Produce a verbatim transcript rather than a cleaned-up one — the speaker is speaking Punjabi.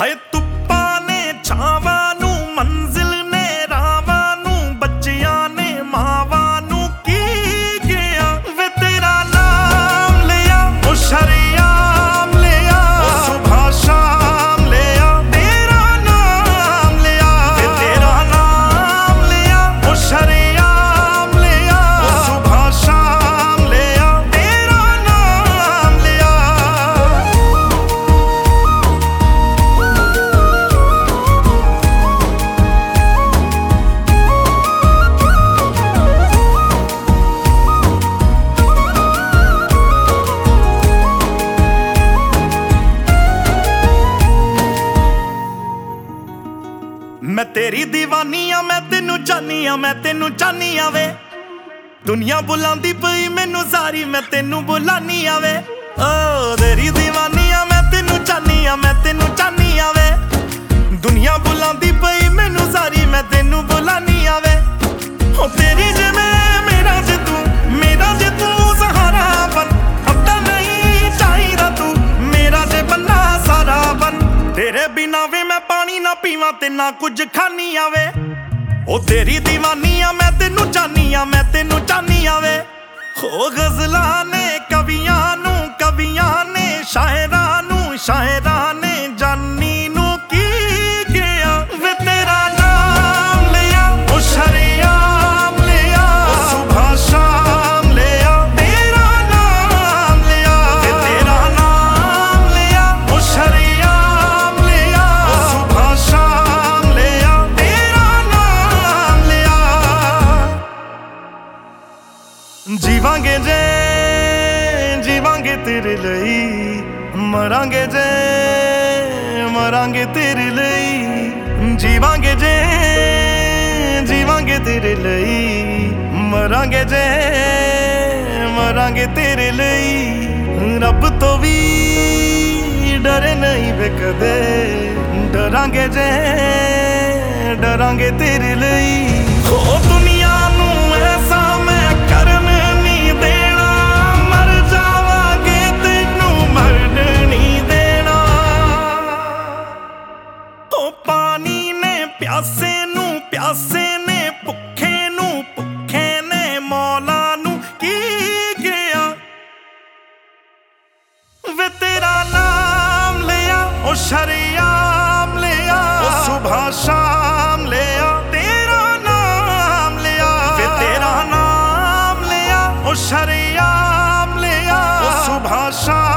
ਹਾਏ ਧੁੱਪਾਂ ਨੇ ਛਾਵਾਂ ਨੂੰ, ਮੰਜ਼ਿਲ ਨੇ ਰਾਵਾਂ ਨੂੰ, ਬੱਚਿਆਂ ਨੇ ਮਾਵਾਂ ਨੂੰ ਕੀ ਗਿਆ ਵੇ ਤੇਰਾ ਨਾਮ ਲਿਆ ਉਹ ਸ਼ਰੇਆਮ ਲਿਆ ਉਹ ਸੁਬਹ ਸ਼ਾਮ ਲਿਆ ਤੇਰਾ ਨਾਮ ਲਿਆ ਵੇ ਤੇਰਾ ਨਾਮ ਲਿਆ ਉਹ ਸ਼ਰੇਆਮ ਲਿਆ ਉਹ ਸੁਬਹ ਸ਼ਾਮ ਲਿਆ ਤੇਰਾ ਨਾਮ ਲਿਆ। ਮੈਂ ਤੇਰੀ ਦੀਵਾਨੀ ਆ, ਮੈਂ ਤੈਨੂੰ ਚਾਹਨੀ ਆ, ਮੈਂ ਤੈਨੂੰ ਚਾਹਨੀ ਆ ਵੇ। ਦੁਨੀਆ ਬੁਲਾਉਂਦੀ ਪਈ ਮੈਨੂੰ ਸਾਰੀ, ਮੈਂ ਤੈਨੂੰ ਬੁਲਾਨੀ ਆ ਵੇ। ਓ ਤੇਰੀ ਦੀਵਾਨੀ ਆ, ਮੈਂ ਤੈਨੂੰ ਚਾਹਨੀ ਆ, ਮੈਂ ਤੈਨੂੰ ਚਾਹਨੀ ਆ ਵੇ। ਦੁਨੀਆ ਬੁਲਾਉਂਦੀ ਪਈ ਮੈਨੂੰ ਸਾਰੀ, ਮੈਂ ਤੈਨੂੰ ਬੁਲਾਨੀ ਆ ਵੇ। ਹੋ ਤੇਰੀ ਜੇ ਮੈਂ, ਮੇਰਾ ਜੇ ਤੂੰ, ਮੇਰਾ ਜੇ ਤੂੰ ਸਹਾਰਾ ਬਣ। ਅੱਧਾ ਨਹੀਂ ਚਾਹੀਦਾ ਤੂੰ ਮੇਰਾ ਜੇ ਬੰਦਾ ਸਾਰਾ ਬਣ। ਤੇਰੇ ਬਿਨਾ ਵੇ ਮੈਂ ਪਾਣੀ ਨਾ ਪੀਵਾਂ ਤੇ ਨਾ ਕੁਝ ਖਾਨੀ ਆਵੇ। ਉਹ ਤੇਰੀ ਦੀਵਾਨੀ ਆ, ਮੈਂ ਤੈਨੂੰ ਚਾਹਨੀ ਆ, ਮੈਂ ਤੈਨੂੰ ਚਾਹਨੀ ਆਵੇ। ਹੋ ਗਜ਼ਲਾਂ ਨੇ ਕਵੀਆਂ ਨੂੰ, ਕਵੀਆਂ ਨੇ ਸ਼ਾਇਰਾਂ ਨੂੰ, ਸ਼ਾਇਰਾਂ ਨੇ ਜਾਨੀ ਨੂੰ ਕੀ ਗਿਆ ਵੇ ਤੇਰਾ ਨਾਮ ਲਿਆ ਉਹ ਸ਼ਰੇਆਮ ਲਿਆ ਉਹ ਸੁਬਹ ਸ਼ਾਮ ਲਿਆ ਤੇਰਾ ਨਾਮ ਲਿਆ ਵੇ ਤੇਰਾ ਨਾਮ ਲਿਆ ਉਹ ਸ਼ਰੇਆਮ ਲਿਆ ਉਹ ਸੁਬਹ ਸ਼ਾਮ ਲਿਆ ਤੇਰਾ ਨਾਮ ਲਿਆ। ਜੀਵਾਂਗੇ ਜੇ ਜੀਵਾਂਗੇ ਤੇਰੇ ਲਈ, ਮਰਾਂਗੇ ਜੇ ਮਰਾਂਗੇ ਤੇਰੇ ਲਈ। ਜੀਵਾਂਗੇ ਜੇ ਜੀਵਾਂਗੇ ਤੇਰੇ ਲਈ, ਮਰਾਂਗੇ ਜੇ ਮਰਾਂਗੇ ਤੇਰੇ ਲਈ। ਰੱਬ ਤੋਂ ਵੀ ਡਰੇ ਨਹੀਂ ਵੇ ਕਦੇ, ਡਰਾਂਗੇ ਜੇ ਡਰਾਂਗੇ ਤੇਰੇ ਲਈ। ਹੋ ਦੁਨੀਆ ਨੂੰ ਐਸਾ ਮੈਂ ਕਰਨ ਨਹੀਂ ਦੇਣਾ, ਮਰ ਜਾਵਾਂਗੇ ਤੈਨੂੰ ਮਰਨ ਨਹੀਂ ਦੇਣਾ। ਉਹ ਪਾਣੀ ਨੇ ਪਿਆਸੇ ਨੂੰ ਪਿਆਸੇ ਨੇ, ਭੁੱਖੇ ਨੂੰ ਭੁੱਖੇ ਨੇ, ਮੌਲਾ ਨੂੰ ਕੀ ਗਿਆ ਵੇ ਤੇਰਾ ਨਾਮ ਲਿਆ ਉਹ ਸ਼ਰੇਆਮ ਲਿਆ ਉਹ ਸੁਬਹ ਸ਼ਾਮ ਲਿਆ ਤੇਰਾ ਨਾਮ ਲਿਆ ਵੇ ਤੇਰਾ ਨਾਮ ਲਿਆ ਉਹ ਸ਼ਰੇਆਮ ਲਿਆ ਉਹ ਸੁਬਹ ਸ਼ਾਮ